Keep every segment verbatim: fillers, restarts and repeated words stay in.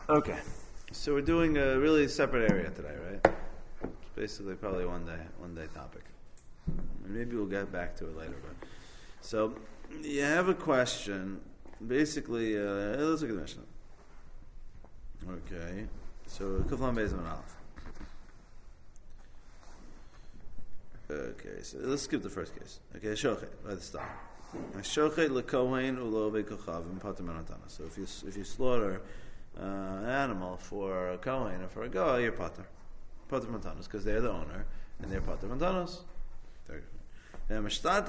Okay, so we're doing a really separate area today, right? It's basically probably one day, one day topic. Maybe we'll get back to it later. But so you have a question. Basically, uh, let's look at the Mishnah. Okay, so Kuflan Beis Aleph. Okay, so let's skip the first case. Okay, Shochet, by the start. Shochet lekohen ulo bekochav pater manatana. So if you if you slaughter uh, an animal for a kohen or for a guy, you're pater, pater mantanos, because they're the owner and they're pater mantanos. And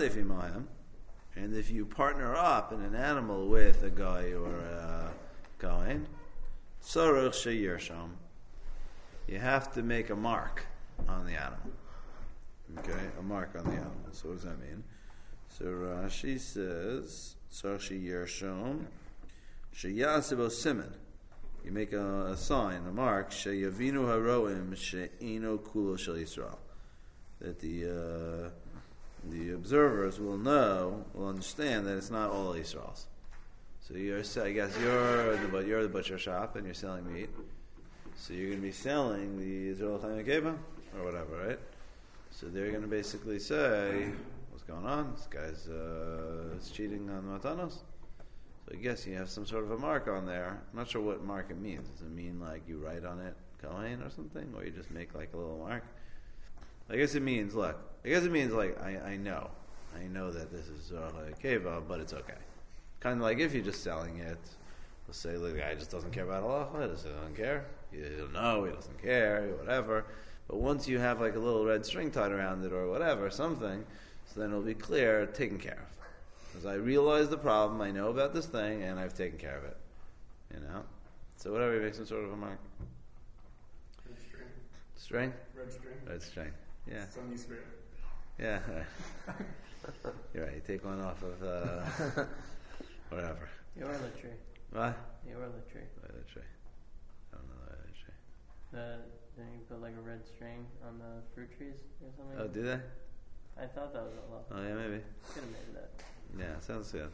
if you partner up in an animal with a guy or a kohen, tzarich sheyirsham, you have to make a mark on the animal. Okay, a mark on the animal. So what does that mean? So Rashi says, tzarich sheyirsham, sheyasebo siman. You make a, a sign, a mark, sheyavinu haroim she'ino kulo shel Yisrael. That the uh, the observers will know, will understand that it's not all Yisrael's. So you're, I guess you're the you're the butcher shop and you're selling meat. So you're going to be selling the Israel Chaim Akeva or whatever, right? So they're going to basically say, "What's going on? This guy's uh, is cheating on the matanos." So I guess you have some sort of a mark on there. I'm not sure what mark it means. Does it mean like you write on it Kohen or something, or you just make like a little mark? I guess it means, look, I guess it means like, I, I know. I know that this is Zorah Keva, but it's okay. Kind of like if you're just selling it, let's say the guy just doesn't care about Allah, he doesn't care. He doesn't know, he doesn't care, whatever. But once you have like a little red string tied around it or whatever, something, so then it'll be clear, taken care of. Because I realize the problem, I know about this thing, and I've taken care of it. You know? So whatever, you make some sort of a mark. Red string. String? Red string. Red string. Yeah. Sunny string. Yeah. You're right. You take one off of uh, whatever. You are the tree. What? You are the tree. The tree. I don't know the tree. The then you put like a red string on the fruit trees or something. Oh, do they? I thought that was a law. Oh yeah, maybe. Could have made that. Yeah, sounds good.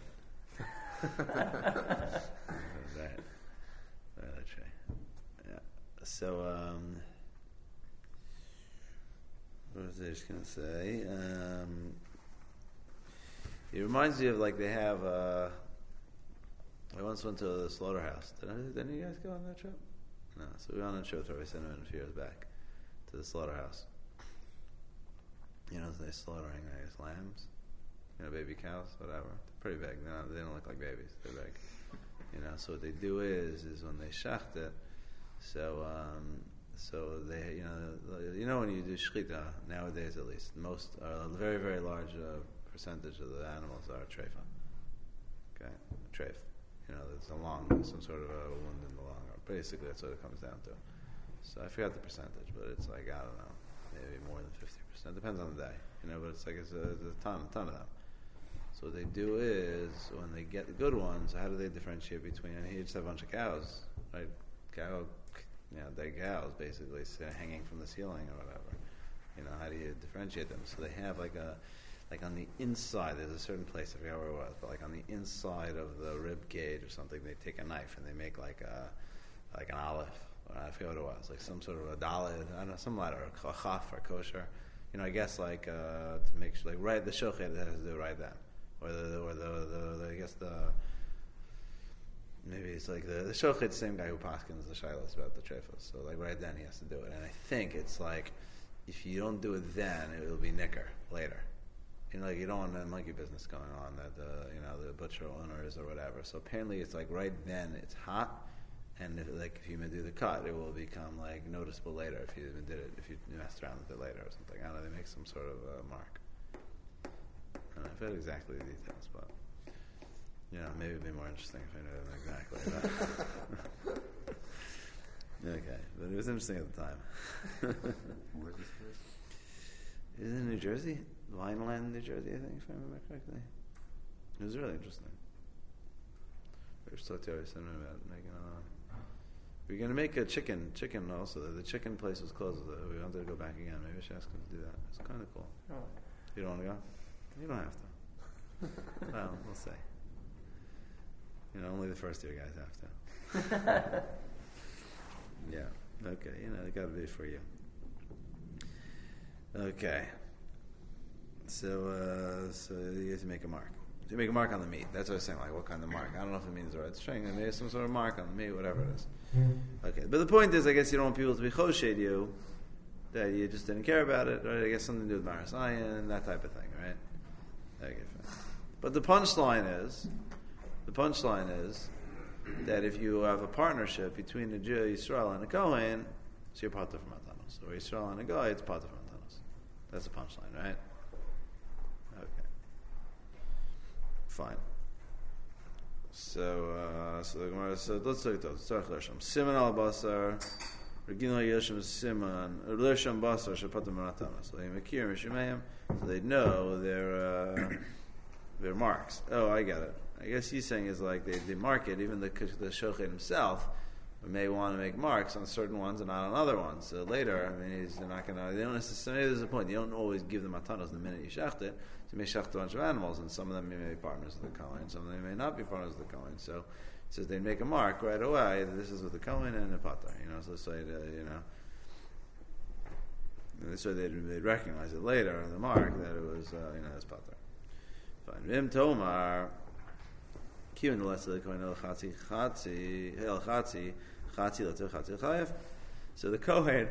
Right. The tree. Yeah. So um. What was I just going to say? Um, it reminds me of like they have. Uh, I once went to the slaughterhouse. Did, I, did any of you guys go on that trip? No. So we went on a trip with Rabbi Cinnamon a few years back to the slaughterhouse. You know, they're slaughtering, I guess, lambs. You know, baby cows, whatever. They're pretty big. They're not, they don't look like babies. They're big. You know, so what they do is, is when they shacht it, so. Um, So they, you know, you know when you do shechita nowadays, at least most, uh, a very very large uh, percentage of the animals are treifa. Okay, treif. You know, there's a long, some sort of a wound in the lung. Or basically, that's what it comes down to. So I forgot the percentage, but it's like I don't know, maybe more than fifty percent. Depends on the day, you know. But it's like it's a, it's a ton, ton of them. So what they do is when they get the good ones, how do they differentiate between? I mean, you just have a bunch of cows, right? Cow. You know, dead cows basically hanging from the ceiling or whatever. You know, how do you differentiate them? So they have like a, like on the inside, there's a certain place, I forgot where it was, but like on the inside of the rib cage or something, they take a knife and they make like a, like an olive. Or I forget what it was, like some sort of a dalit, I don't know, some letter, or chaf or kosher. You know, I guess like uh, to make sure, like right, the shochet that has to do right then. Or the, or the, the, the I guess the, maybe it's like the, the shochet, the same guy who paskins the shilas about the trefos. So like right then he has to do it. And I think it's like, if you don't do it then, it will be nicker later. You know, like you don't want a monkey business going on that the, you know, the butcher owners or whatever. So apparently it's like right then it's hot, and if, like if you even do the cut, it will become like noticeable later if you even did it, if you messed around with it later or something. I don't know, they make some sort of uh, mark. I don't know, I forget exactly the details, but you know, maybe it'd be more interesting if I knew them exactly. Okay, but it was interesting at the time. Where's this place? Is it in New Jersey? Vineland, New Jersey, I think, if I remember correctly. It was really interesting. We were talking to our about making a... We were going to make a chicken, chicken also. The chicken place was closed. We wanted to go back again. Maybe I should ask them to do that. It's kind of cool. Oh. You don't want to go? You don't have to. Well, we'll see. You know, only the first year guys have to. Okay, you know, it got to be for you. Okay. So, uh, so you have to make a mark. So you make a mark on the meat. That's what I was saying. Like, what kind of mark? I don't know if it means the red string. Maybe there's some sort of mark on the meat, whatever it is. Okay, but the point is, I guess you don't want people to be choshed you that you just didn't care about it, right? I guess something to do with Maris Ayin, that type of thing, right? Okay, fine. But the punchline is, the punchline is that if you have a partnership between the Jew, Yisrael, and a Kohen, so you're part of Matanos. Or Yisrael and a Goy, it's part of Matanos. That's the punchline, right? Okay. Fine. So, uh, so the Gemara. So let's look at those. Tzarich l'sham. Siman al basar. Regina yesham siman. L'sham basar shepatim maratamas. So they makir mishimayim. So they know their uh, their marks. Oh, I get it. I guess he's saying is like they, they mark it. Even the the shochet himself may want to make marks on certain ones and not on other ones. So later, I mean, he's they're not going to. They don't necessarily. There's a point. You don't always give them matanos the minute you shecht it. You may shecht a bunch of animals, and some of them may be partners of the Kohen, some of them may not be partners of the Kohen. So it says they make a mark right away that this is with the Kohen and the Pater. You know, so let's say that, you know, so they'd, they'd recognize it later on the mark that it was, uh, you know, it's Pater. Fine. Vim Tomar, Kiyun the less of the Kohen el Chatzi Chatzi el Chatzi Chatzi Later Chatzi Chayev. So the Kohen,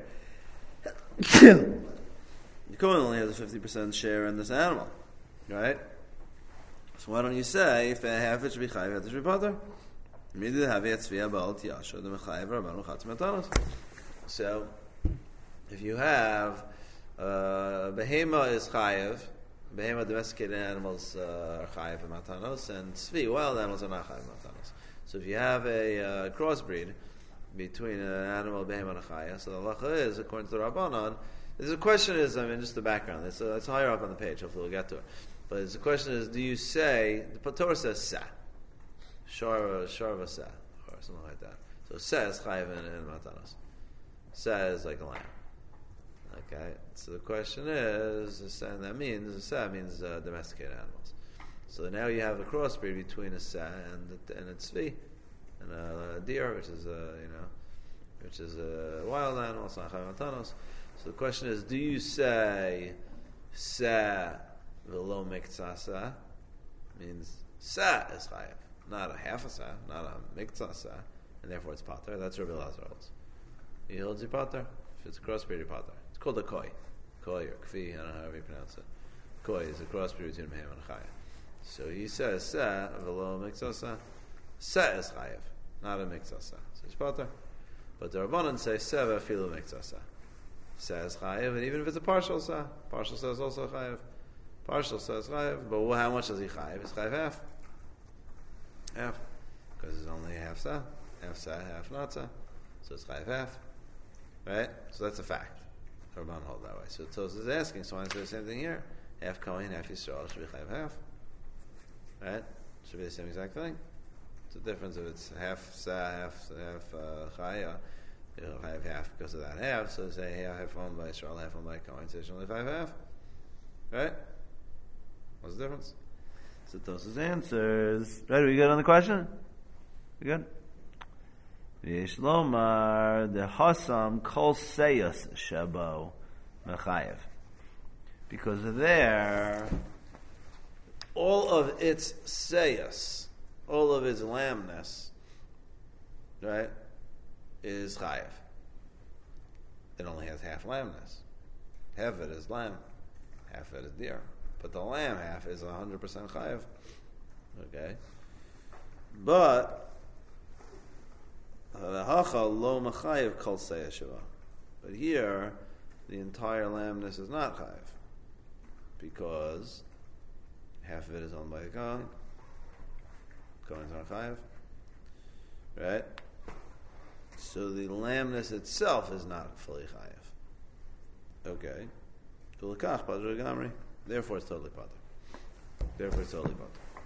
the Kohen only has a fifty percent share in this animal. Right? So why don't you say if half it should be chayiv, half it should be pater? Immediately have it tzvia ba'al tiyasha the mechayiv rabanu chatz matanos. So if you have uh, behema is chayiv, behema domesticated animals uh, are chayiv and matanos, and tzvi wild animals are not chayiv matanos. So if you have a uh, crossbreed between an animal behema and a chaya, so the halacha is according to the Rabbanon. The question is, I mean, just the background. It's, uh, it's higher up on the page. Hopefully, we'll get to it. But the question is, do you say the Torah says sa, sharva sharva sa, or something like that? So sa is chayiv and, and matanos. Sa is like a lamb. Okay. So the question is, and that means sa means uh, domesticated animals. So now you have a crossbreed between a sa and and a tzvi, and a, a deer, which is a you know, which is a wild animal. It's not chayiv matanos. So the question is, do you say sa v'lo miktsasa means sa is chayav, not a half a sa, not a miktsasa, and therefore it's pater. That's Rabbi Elazar holds. He holds you pater. If it's a crossbreed, pater. It's called a koi, koi or kfi. I don't know how you pronounce it. Koi is a crossbreed between him and a chayav. So he says sa v'lo miktsasa. Sa is chayav, not a miktsasa. So it's pater. But the Rabbanan say sa v'afilu miktsasa. Says chayiv, and even if it's a partial sa, partial sa is also chayiv. Partial says chayiv, but how much does he chayiv? It's chayiv half. Half. Because it's only half sa, half sa, half not sa. So it's chayiv half. Right? So that's a fact. Rabban hold that way. So Tos is asking, so I answer the same thing here. Half Kohen, half Yisrael, should be chayiv half. Right? Should be the same exact thing. It's a difference if it's half sa, half, half uh, chayiv. You'll have half because of that half, so say hey, half owned by Israel, half owned by Kohen, so it's only five half. Right? What's the difference? So Tos's answers. Right, are we good on the question? We good? V'yesh lomar the hasam kol seyus shabo mechayev. Because there, all of its seyus, all of its lambness, right, is chayev. It only has half lambness. Half of it is lamb, half of it is deer. But the lamb half is one hundred percent chayev. Okay? But the hacha lo mechayev kol seyah shiva. But here, the entire lambness is not chayev. Because half of it is owned by the Kohen. Kohen's not chayev. Right? So the lambness itself is not fully chayev. Okay. Therefore it's totally pater. Therefore it's totally pater.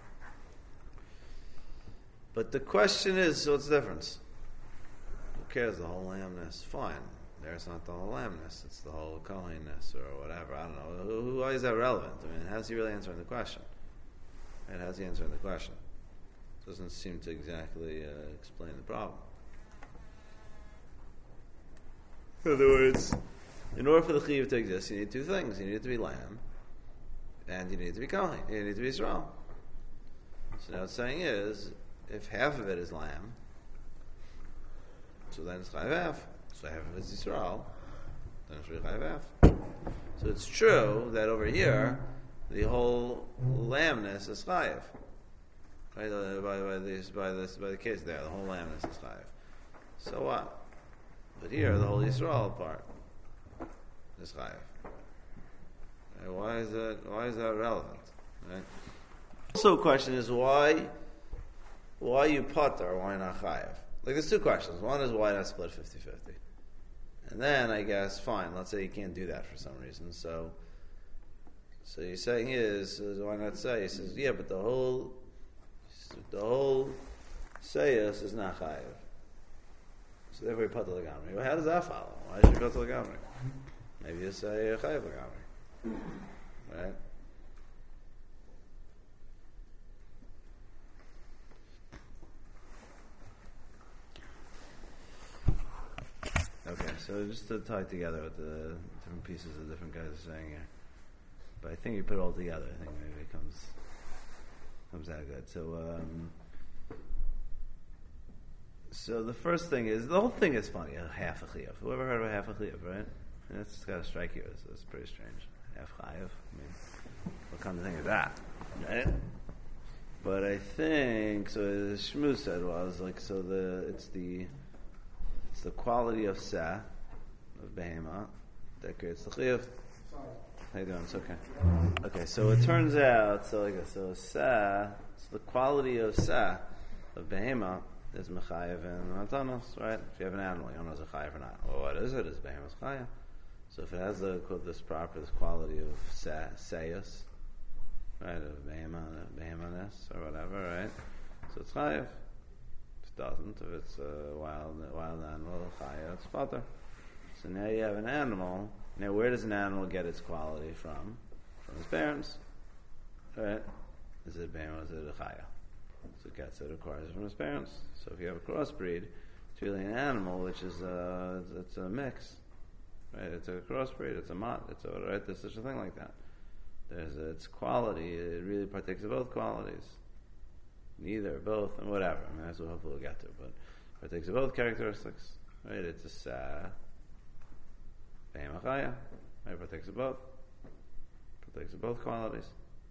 But the question is, so what's the difference? Who cares? The whole lambness? Fine. There's not the whole lambness. It's the whole kohenness or whatever. I don't know. Who, who, why is that relevant? I mean, how's he really answering the question? And how's he answering the question? Doesn't seem to exactly uh, explain the problem. In other words, in order for the chiyuv to exist, you need two things. You need it to be lamb, and you need it to be kohen. You need it to be Yisrael. So now what's saying is, if half of it is lamb, so then it's chayav half. So half of it is Yisrael, then it's really chayav half. So it's true that over here, the whole lambness is chayav. Right, uh, by, by this, by this, by the case there, the whole lambness is chayav. So what? But here, the whole Yisrael part is chayav. Right, why is that? Why is that relevant? Right. Also, the question is why? Why you putter? Why not chayav? Like, there's two questions. One is why not split fifty-fifty, and then I guess fine. Let's say you can't do that for some reason. So, so you're saying is, is why not say? He says, yeah, but the whole, the whole sayus is not chayav. So therefore, you put the legamri. Well, how does that follow? Why should you go to the legamri? Maybe you say chayav legamri, right? Okay, so just to tie together what the different pieces the different guys are saying here, but I think you put it all together. I think maybe it comes comes out good. So. Um, So the first thing is, the whole thing is funny, a half a chiyuv. Who ever heard of a half a chiyuv, right? And that's got to strike you, it's, it's pretty strange. Half chiyuv, I mean, what kind of thing is that? Right? But I think, so the Shmu said was, like, so the, it's the, it's the quality of seh, of behema, that creates the chiyuv. How you doing? It's okay. Okay, so it turns out, so like, so seh, it's the quality of seh, of behema, is mechayev and matanos, right? If you have an animal, you don't know if it's a chayev or not. Well, what is it? It's behemoth chayev. So if it has the, this proper, this quality of sayus, right, of behemoth or whatever, right? So it's chayev. If it doesn't, if it's a wild, wild animal, chayev, it's pater. So now you have an animal. Now, where does an animal get its quality from? From its parents, right? Is it behemoth? Is it a chayev? So it gets it acquires it from his parents. So if you have a crossbreed, it's really an animal which is a, it's a mix, right? It's a crossbreed, it's a mott, it's a, right? There's such a thing like that. There's a, its quality, it really partakes of both qualities. Neither, both, and whatever. I mean, that's what hopefully we'll get to, but partakes of both characteristics, right? It's a sa, behemachaya, right? Partakes of both. Partakes of both qualities.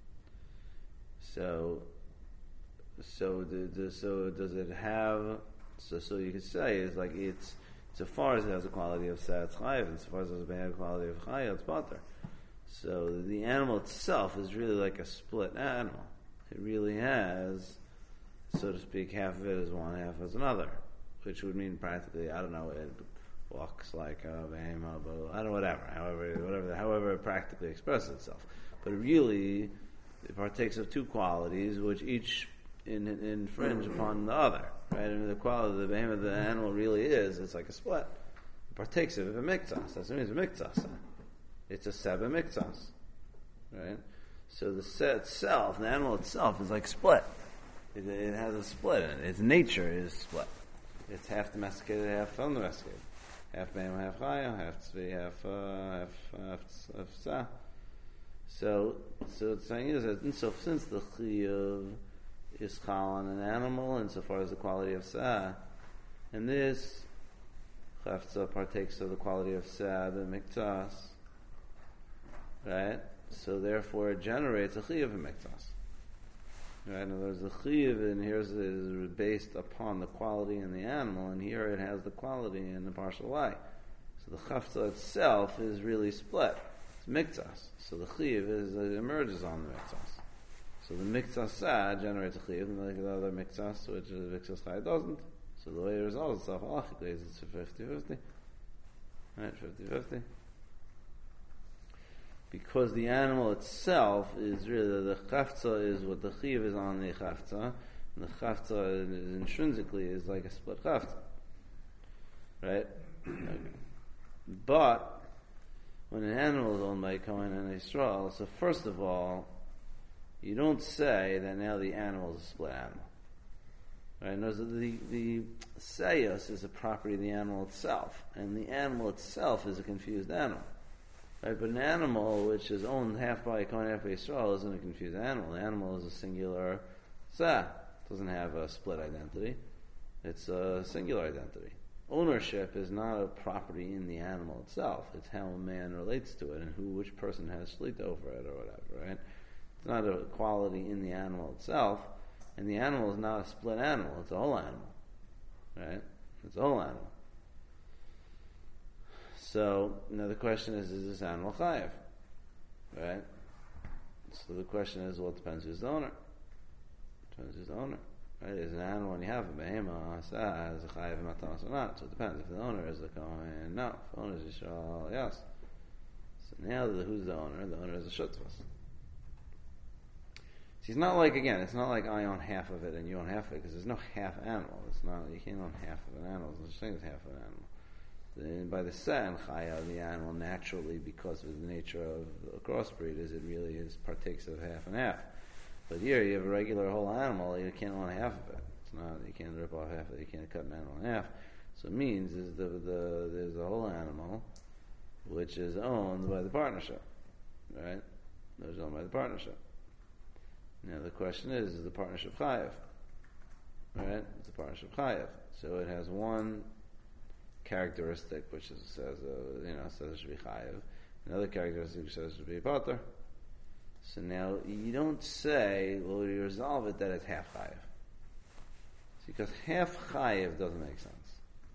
So, So, the, the, so does it have? So, so you could say is like it's so far as it has a quality of sat chayiv, and so far as it has a bad quality of chayiv, it's pater. So the animal itself is really like a split animal. It really has, so to speak, half of it is one, half is another, which would mean practically, I don't know, it walks like a behemoth, I don't know, whatever, however, whatever, however it practically expresses itself. But really, it partakes of two qualities, which each In, in, infringe upon the other, right? I mean, the quality of the behemoth of the animal really is, it's like a split. It partakes of a miktas. That's what it means, a miktas. It's a seba miktas, right? So the set itself, the animal itself, is like split. It, it has a split in it. Its nature is split. It's half domesticated, half undomesticated. Half behemoth, half chaya, half tzvi, half, uh, half, half, half sa. So, so what's saying is that, and so since the chiyuv is chal on an animal insofar as the quality of sah, and this chafza partakes of the quality of sah, the miktas, right? So therefore it generates a chiyuv in miktas. Right? In other words, the chiyuv in here is, is based upon the quality in the animal, and here it has the quality in the partial way. So the chafza itself is really split. It's miktas. So the chiyuv is, it emerges on the miktas. So the miktas sa generates a chiyuv, and like the other miktas, which is miktas chai doesn't. So the way it resolves itself, halachically, is it's fifty-fifty. Right, fifty-fifty. Because the animal itself is really, the chafza is what the chiyuv is on the chafza, and the chafza is intrinsically is like a split chafza. Right? Okay. But, when an animal is owned by a Kohen and a Yisrael, so first of all, you don't say that now the animal is a split animal. Right? Notice that the the seyos is a property of the animal itself, and the animal itself is a confused animal. Right? But an animal which is owned half by a Kohen, half by Yisrael isn't a confused animal. The animal is a singular seh. It doesn't have a split identity. It's a singular identity. Ownership is not a property in the animal itself. It's how a man relates to it and who, which person has shlita over it or whatever, right? It's not a quality in the animal itself, and the animal is not a split animal. It's a whole animal, right? It's a whole animal. So, now the question is, is this animal chayiv? Right? So the question is, well, it depends who's the owner. It depends who's the owner. Right? Is an animal, when you have a behema, has a chayiv matanos or not? So it depends. If the owner is a kohen, no. If the owner is Yisrael, yes. So now, the, who's the owner? The owner is a shutvas. See, it's not like, again, it's not like I own half of it and you own half of it, because there's no half animal. It's not, you can't own half of an animal. There's such thing as half of an animal. And by the sen chaya, the animal naturally, because of the nature of a crossbreed, is it really is partakes of half and half. But here you have a regular whole animal, you can't own half of it. It's not, you can't rip off half of it, you can't cut an animal in half. So it means is the the there's a whole animal which is owned by the partnership. Right? It's owned by the partnership. Now the question is, is the partnership chayiv? Right? It's a partnership chayiv. So it has one characteristic which is, says uh, you know says it should be chayiv. Another characteristic which says it should be pater. So now you don't say, well, you resolve it that it's half chayiv. Because half chayiv doesn't make sense.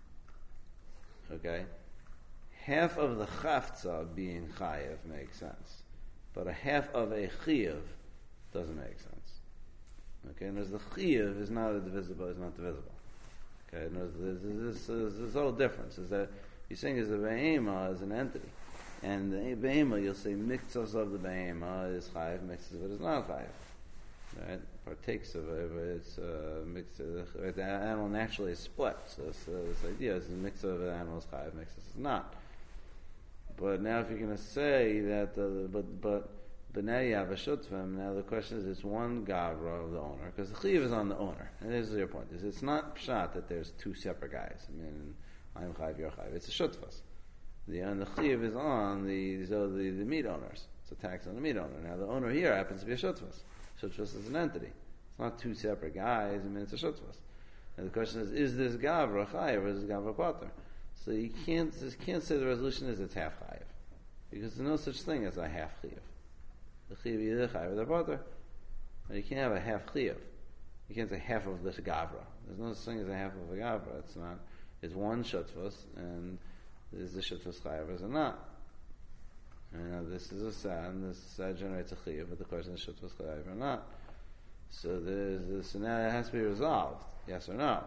Okay? Half of the chaftza being chayiv makes sense. But a half of a chiyuv doesn't make sense. Okay? And as the chiyuv is not a divisible, is not divisible. Okay? And there's, there's, there's, there's a whole difference. Is that you're saying is the behema is an entity. And the behema, you'll say mixos of the behema is chayiv, mixos of it is not chayiv. Right? Partakes of it, but it's uh, mixed. Uh, the animal naturally is split. So this, uh, this idea is a mix of an animal is chayiv, mixos is not. But now, if you're going to say that, uh, but but but now you have a shutvim. Now the question is, it's one gavra of the owner, because the chiyuv is on the owner. And this is your point: is it's not pshat that there's two separate guys. I mean, I'm chayiv, you're chayiv. It's a shutvas. The and the chiyuv is on the so the, the meat owners. It's a tax on the meat owner. Now the owner here happens to be a shutvas. Shutvas is an entity. It's not two separate guys. I mean, it's a shutvas. And the question is, is this gavra chayiv or is this gavra pater? So you can't just can't say the resolution is it's half chayiv, because there's no such thing as a half chiyuv. The chiyuv either chayiv or the pater. You can't have a half chiyuv. You can't say half of this gavra. There's no such thing as a half of a gavra. It's not. It's one shutvas, and is the shutvas chayiv or is it not? You know, this is a sad, and this sad generates a chiyuv, but the question is shutvas chayiv or not. So there's this, so now it has to be resolved, yes or no.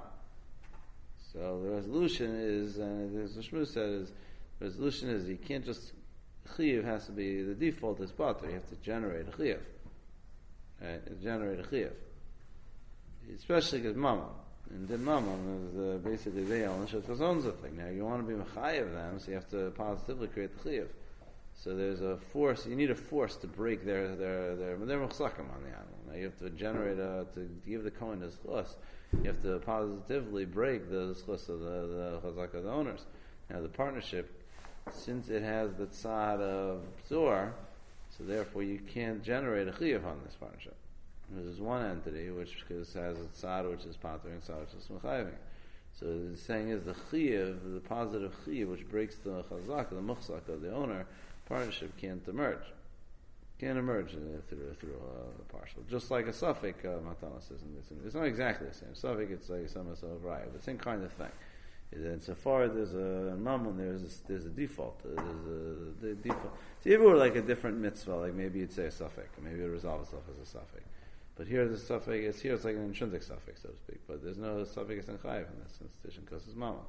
So the resolution is, and as the Shmuel says, the resolution is you can't just, chiyuv has to be, the default is pater, you have to generate a chiyuv. Right? You generate a chiyuv. Especially because mamon. And then mamon is uh, basically they own, shutvas owns the thing. Now you want to be mechayev them, so you have to positively create the chiyuv. So there's a force, you need a force to break their, their, their, they're mechsakim on the animal. Now you have to generate a, to give the kohen his chus, you have to positively break the chus of the, the chazak of the owners. Now the partnership, since it has the tzad of pzor, so therefore you can't generate a chiyuv on this partnership. There's one entity which has a tzad which is pater and tzad which is mechayeving. So the saying is the chiyuv, the positive chiyuv which breaks the chazak, the muchzak of the owner, partnership can't emerge. Can't emerge uh, through through a partial. Just like a suffix uh, matanas isn't. It's not exactly the same. Suffix, it's like some of raya, but same kind of thing. And so far there's a mammon, there's a, there's a default. There's a the default. So if it were like a different mitzvah, like maybe you'd say a suffix, or maybe it would resolve itself as a suffix. But here the suffix is here it's like an intrinsic suffix, so to speak. But there's no suffix in chayiv in this institution because it's mammon.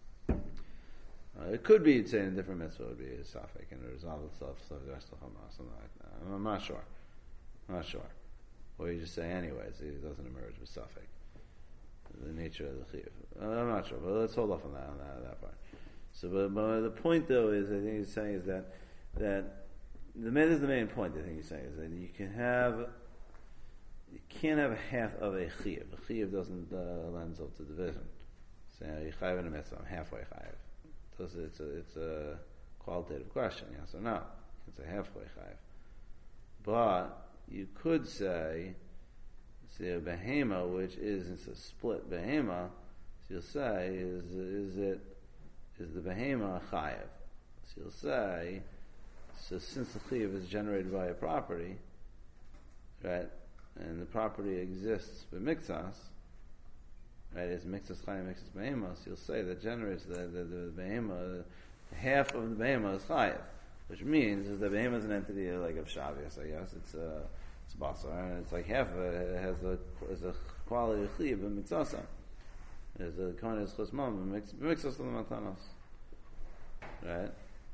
Uh, it could be, you'd say, in a different mitzvah would be a suffix and it resolve itself, so the rest of Hamas, something like that. I'm, I'm not sure. I'm not sure. Or you just say, anyways, it doesn't emerge with suffix. The nature of the chiyuv. Uh, I'm not sure, but let's hold off on that, on that, that part. So, but, but the point, though, is, I think he's saying is that, that, the main, this is the main point, I think he's saying, is that you can have, you can't have a half of a chiyuv. A chiyuv doesn't uh, lend itself to division. So you chayiv in a mitzvah, I'm halfway chayiv. So it's a, it's a qualitative question, yes or no. It's a halfway chayiv. But you could say, see a behema, which is it's a split behema. So you'll say, is is it is the behema a chayiv? So you'll say, so since the chayiv is generated by a property, right, and the property exists by mixas, right, it's mixas chayiv, mixas behema. So you'll say that generates the the, the behema, half of the behema is chayiv, which means is the behema is an entity like of shavias, I guess. It's uh, it's basar, and it's like half of it, it has a is a quality of chayiv and mixasa. There's a kind of chosmam mix mixas the matanos, right?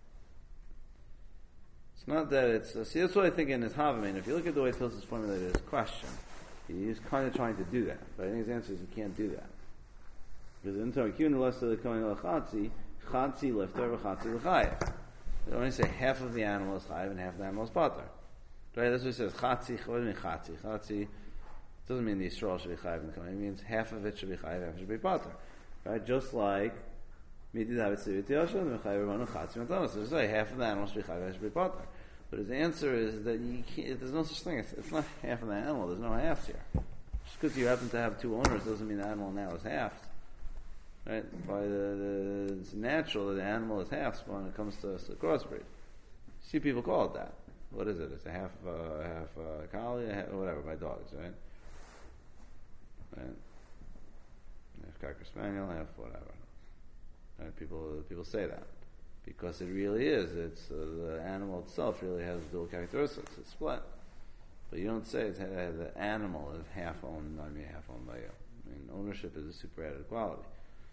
It's not that it's uh, see that's what I think in his Havamin. If you look at the way Tosfos formulated his question, he's kind of trying to do that, but I think his answer is you can't do that because in Torah less the kohen lachatzi chatzi lifter v'chatzi l'chayev. They only say half of the animal is chayev and half of the animal is pater. Right? That's what it says. Chatzi. What do you mean chatzi? Chatzi doesn't mean the Yisrael should be chayev and kohen. It means half of it should be chayev, half should be pater. Right? Just like midi david sivit yosha and mechayev ranu chatzi matanos. So say half of the animal should be chayev, half should be pater. But his answer is that you can't, there's no such thing. It's, it's not half of the animal. There's no halves here. Just because you happen to have two owners doesn't mean the animal now is half. Right? By the, the it's natural that the animal is half when it comes to, to crossbreed. You see people call it that. What is it? It's a half uh, half uh, collie, a half, whatever by dogs, right? Right? Half cocker spaniel, half whatever. Right? People people say that because it really is. It's uh, the animal itself really has dual characteristics. It's split, but you don't say it's, uh, the animal is half owned by me, half owned by you. I mean, ownership is a super added quality.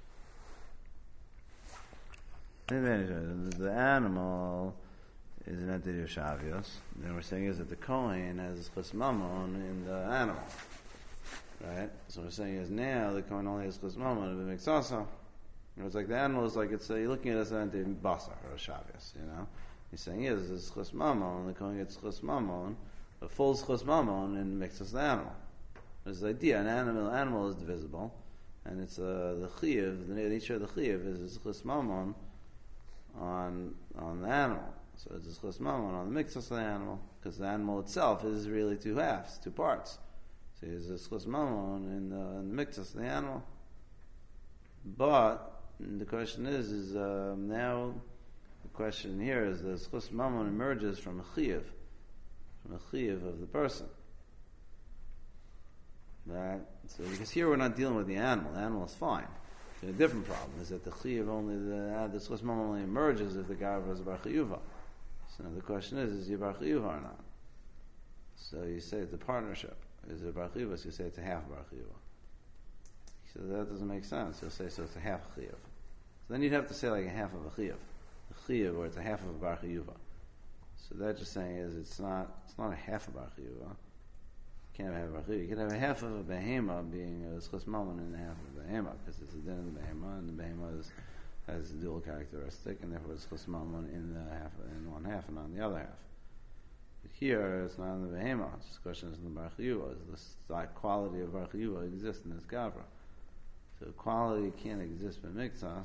The animal is an entity of Shavios. Then we're saying is that the Kohen has chus mamon in the animal. Right? So we're saying is now the Kohen only has chus mamon of a mixasa. It's like the animal is like it's uh, you're looking at it as an entity of basar or Shavios, you know? He's saying is is chus mamon, the Kohen gets chus mamon, a full chus mamon and mixes the animal. There's the idea, an animal animal is divisible, and it's uh, the chiyuv, the nature of the chiyuv is is chus mamon on on the animal. So it's a chus mamon on the mixus of the animal, because the animal itself is really two halves, two parts. So there's a chus mamon in the, in the mixus of the animal. But the question is, is um, now the question here is the chus mamon emerges from a chiyuv, from a chiyuv of the person. Right? So because here we're not dealing with the animal. The animal is fine. So a different problem is that the chiyuv only the uh, the chus mamon only emerges if the gavra is a bar chiyuva. So now the question is, is he a bar chiyuva or not? So you say it's a partnership. Is it a bar chiyuva? So you say it's a half bar chiyuva. So that doesn't make sense. You'll say so it's a half chiyuv. So then you'd have to say like a half of a chiyuv, a chiyuv, or it's a half of a bar chiyuva. So that's just saying is it's not it's not a half of bar chiyuva. You can't have a bar chiyuva. You can have a half of a behema being a chus mamon and a half of a behema because it's a din of the behema and the behema is, has a dual characteristic and therefore it's chus mamon in the half in one half and not in the other half. But here it's not in the behema. It's just the question is in the bar chiyuva. Is the quality of bar chiyuva exists in this gavra? So quality can't exist by mixas.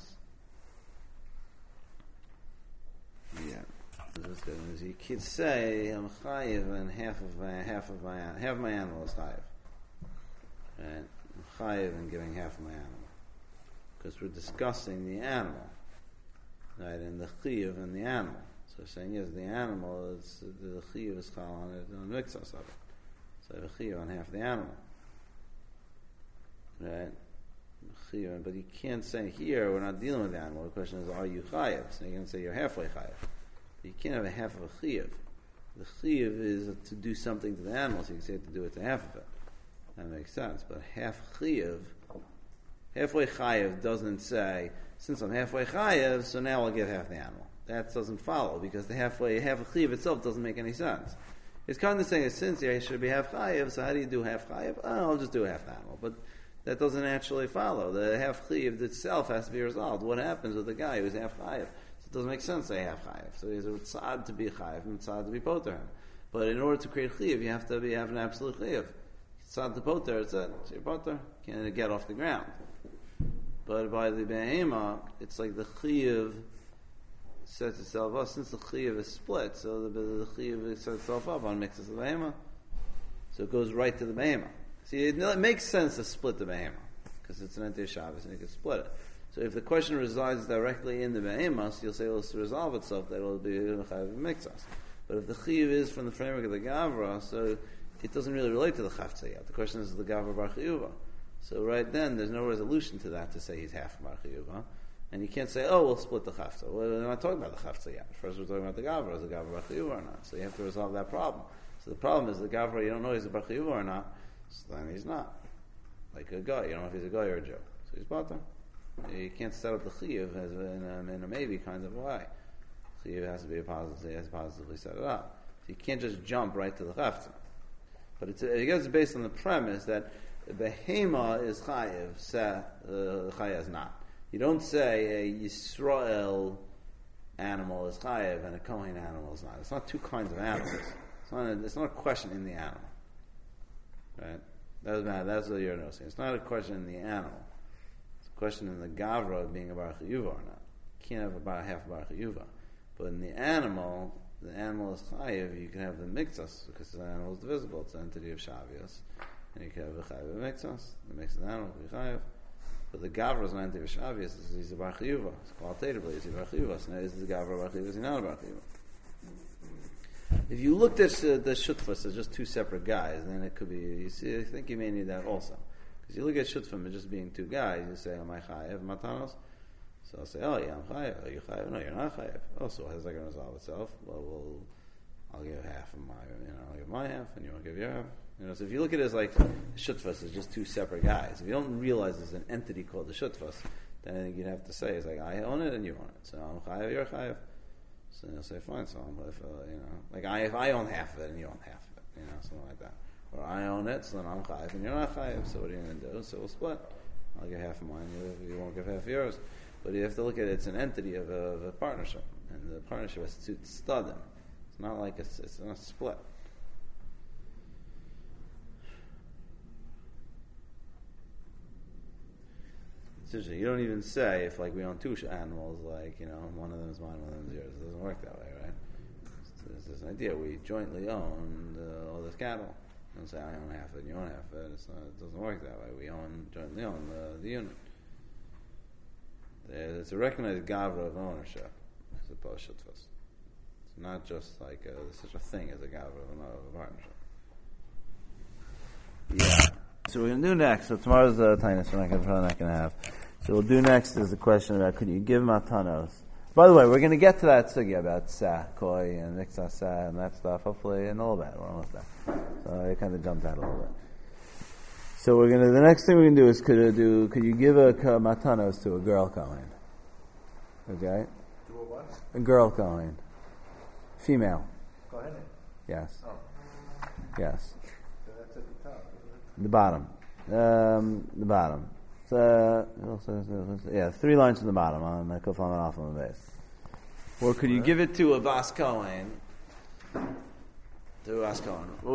Yeah. So this good is you could say I'm chayiv and half of my half of my half of my animal is chayiv. Right? I'm chayiv and giving half of my animal. Because we're discussing the animal. Right? And the chayiv and the animal. So we're saying yes, the animal is the chayiv is chal on it on mixas of it. So I have a chayiv on half the animal. Right? But you can't say here we're not dealing with the animal. The question is, are you chayiv? So you're going to say you're halfway chayiv. But you can't have a half of a chayiv. The chayiv is to do something to the animal, so you can say to do it to half of it. That makes sense. But half chayiv, halfway chayiv doesn't say since I'm halfway chayiv, so now I'll give half the animal. That doesn't follow because the halfway half of chayiv itself doesn't make any sense. It's kind of saying since I should be half chayiv, so how do you do half chayiv? Oh, I'll just do half the animal, but that doesn't actually follow. The half chayiv itself has to be resolved. What happens with the guy who's half chayiv? So it doesn't make sense to say half chayiv. So he's a tzad to be chayiv and tzad to be poter him. But in order to create chayiv, you have to be have an absolute chayiv. It's not the poter, it's it. It's your poter. Can get off the ground. But by the behema, it's like the chiyuv sets itself up. Since the chiyuv is split, so the, the chiyuv sets itself up on mixes of the behema. So it goes right to the behema. See, it, it makes sense to split the behema because it's an entire Shabbos and you can split it. So if the question resides directly in the behemoth, you'll say, well, it's to resolve itself that it will be chayav mixas. But if the chiyuv is from the framework of the gavra, so it doesn't really relate to the chavtzayat. The question is the gavra bar chiyuva. So right then, there's no resolution to that to say he's half bar chiyuva. And you can't say, oh, we'll split the chavtzah. Well, we're not talking about the chavtzayat. First we're talking about the gavra. Is the gavra bar chiyuva or not? So you have to resolve that problem. So the problem is the gavra, you don't know if he's a bar chiyuva or not, so then he's not. Like a guy, you don't know if he's a guy or a Joe. So he's bata. You can't set up the chiyuv as in a, in a maybe kind of way. Chiyuv has to be a positive, he has to positively set it up. So you can't just jump right to the chafta. But it's, it gets based on the premise that behema is chayiv, sa, uh, chayiv is not. You don't say a Yisrael animal is chayiv and a Kohen animal is not. It's not two kinds of animals. It's not a, it's not a question in the animal. Right? That doesn't matter. That's what you're noticing. It's not a question in the animal. It's a question in the gavra of being a bar chiyuva or not. You can't have about half a bar chiyuva. But in the animal, the animal is chayiv. You can have the mixas because the animal is divisible. It's an entity of shavios, and you can have the chayiv mixas. The mix of the animal can be chayiv. But the gavra is an entity of shavios. He's a bar chiyuva. It's qualitatively he's a bar chiyuva. So now is the gavra bar chiyuva? Is he not a bar chiyuva? If you looked at uh, the shutfas as just two separate guys, then it could be, you see, I think you may need that also. Because you look at shutfim as just being two guys, you say, am I chayev matanos? So I'll say, oh yeah, I'm chayev. Are you chayev? No, you're not chayev. Oh, so how's that going to resolve itself? Well, we'll, I'll give half of my, you know, I'll give my half, and you won't give your half. You know, so if you look at it as like, shutfas as just two separate guys, if you don't realize there's an entity called the shutfas, then I think you'd have to say, it's like, I own it and you own it. So I'm chayev, you're chayev. So you'll say, fine, so I'm, if, uh, you know, like I, if I own half of it and you own half of it, you know, something like that. Or I own it, so then I'm chayiv and you're not chayiv, so what are you going to do? So we'll split. I'll give half of mine, you, you won't give half of yours. But you have to look at it, it's an entity of a, of a partnership. And the partnership has to stud them. It's not like a, it's not a split. You don't even say if like we own two animals, like you know, one of them is mine, one of them is yours. It doesn't work that way, right? So there's this idea we jointly own uh, all this cattle. You don't say I own half of it, and you own half of it. It's not, it doesn't work that way. We own jointly own the, the unit. There, it's a recognized gavra of ownership as opposed to shutfas. It's not just like a, there's such a thing as a gavra of, of a partnership. Yeah. So we're going to do next. So tomorrow's the uh, tinus. We're not going to probably not going to have. So we'll do next is the question about could you give matanos? By the way, we're going to get to that sugya about sa, koi, and mixas sa, and that stuff. Hopefully in a little bit. We're almost there. So I kind of jumped out a little bit. So we're going to. The next thing we're going to do is could you do? Could you give a matanos to a girl kohen? Okay. Do a what? A girl kohen. Female. Kohen. Yes. Oh. Yes. So that's at the top, isn't it? The bottom. Um, the bottom. So, yeah, three lines from the bottom on the kufam and off on the base. Or could you give it to a Bas Kohen? To a Bas Kohen.